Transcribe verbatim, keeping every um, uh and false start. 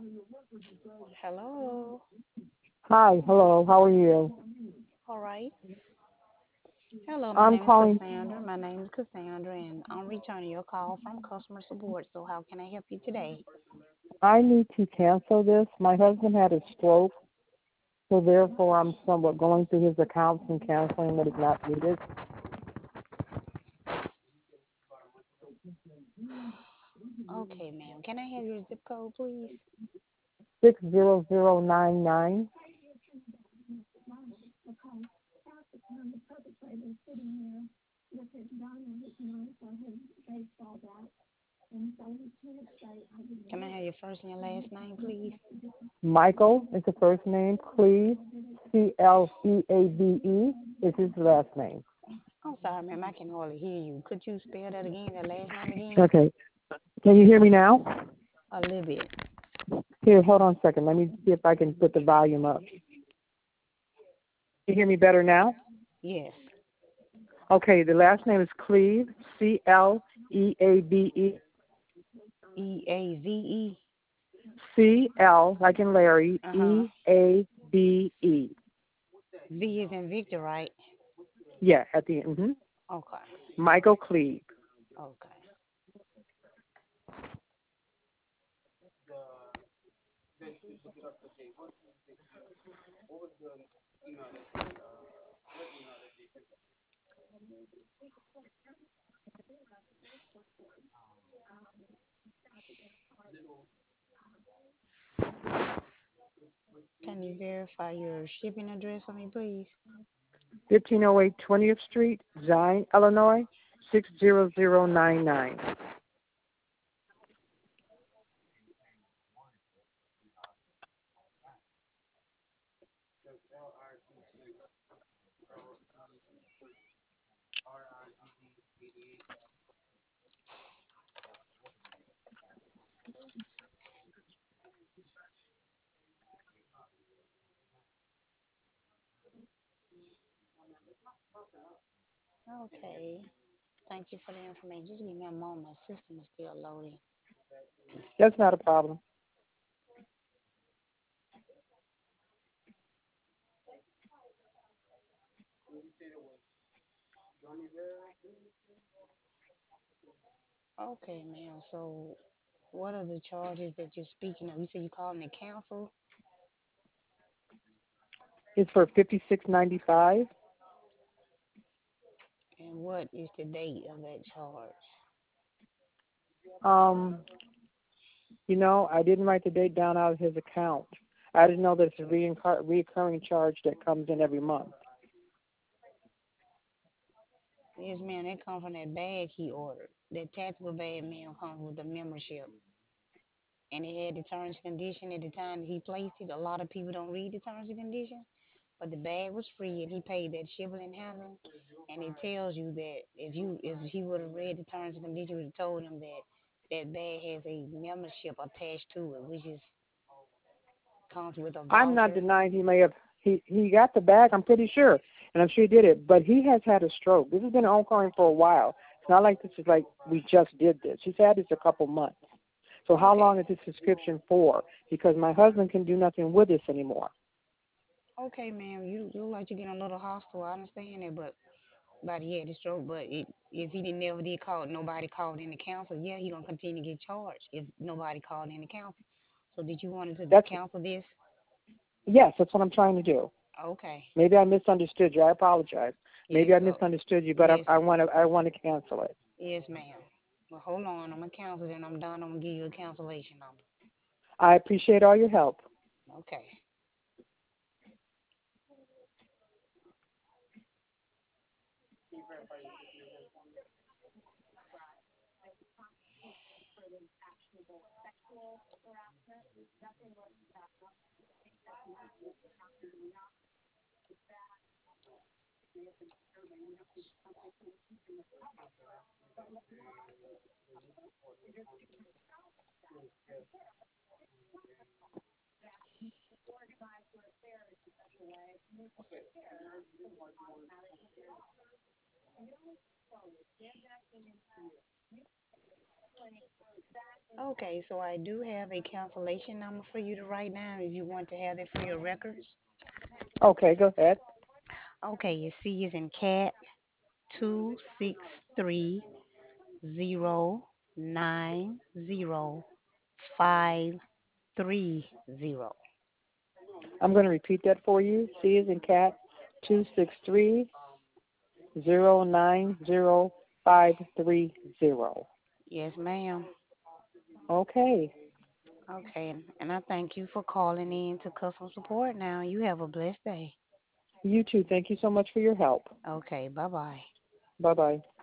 Hello. Hi, hello, how are you? All right. Hello, my I'm name is calling. Cassandra. My name is Cassandra, and I'm returning your call from customer support. So, how can I help you today? I need to cancel this. My husband had a stroke, so therefore I'm somewhat going through his accounts and canceling what is not needed. Okay, ma'am. Can I have your zip code, please? Six zero zero nine nine. Can I have your first and your last name, please? Michael is the first name. Cleve, C L E A B E is his last name. I'm sorry, ma'am. I can hardly hear you. Could you spell that again, that last name again? Okay. Can you hear me now? A little bit. Here, hold on a second. Let me see if I can put the volume up. Can you hear me better now? Yes. Okay, the last name is Cleve, C L E A B E. E A Z E. C L, like in Larry, Uh huh. E A B E. V is in Victor, right? Yeah, at the end. Mm-hmm. Okay. Michael Cleve. Okay. Can you verify your shipping address for me, please? fifteen oh eight twentieth Street, Zion, Illinois, six zero zero nine nine. Okay. Thank you for the information. Just give me a moment. My system is still loading. That's not a problem. Okay, ma'am. So, what are the charges that you're speaking of? You said you calling the council, It's for fifty six ninety five. and what is the date of that charge? Um, you know, I didn't write the date down out of his account. I didn't know that it's a reincar- reoccurring charge that comes in every month. Yes, ma'am. That comes from that bag he ordered. That tactical bag, ma'am, comes with the membership, and it had the terms and condition at the time that he placed it. A lot of people don't read the terms and condition, but the bag was free, and he paid that shipping and handling. And it tells you that if you if he would have read the terms and conditions, would have told him that that bag has a membership attached to it, which is comes with a I'm not voucher. denying he may have he he got the bag. I'm pretty sure, and I'm sure he did it. But he has had a stroke. This has been ongoing for a while. It's not like this is like we just did this. He's had this a couple months. So how Okay. long is this subscription for? Because my husband can do nothing with this anymore. Okay, ma'am. You you look like you're getting a little hostile. I understand that, but but he had the stroke. But it, if he didn't never did call, nobody called in the council. Yeah, he gonna continue to get charged if nobody called in the council. So did you want to That's cancel this? yes, that's what I'm trying to do. Okay. Maybe I misunderstood you. I apologize. Maybe Yes. I So misunderstood you, but I, yes, I want to I want to cancel it. yes, ma'am. Well, hold on. I'm gonna cancel it, and I'm done. I'm gonna give you a cancellation number. I appreciate all your help. Okay. Okay, so I do have a cancellation number for you to write down if you want to have it for your records. Okay, go ahead. Okay, you see is in cat two six three zero nine zero five three zero. I'm going to repeat that for you. C is in cat, two six three zero nine zero five three zero. Yes, ma'am. Okay. Okay, and I thank you for calling in to customer support now. You have a blessed day. You too. Thank you so much for your help. Okay, bye bye. Bye bye.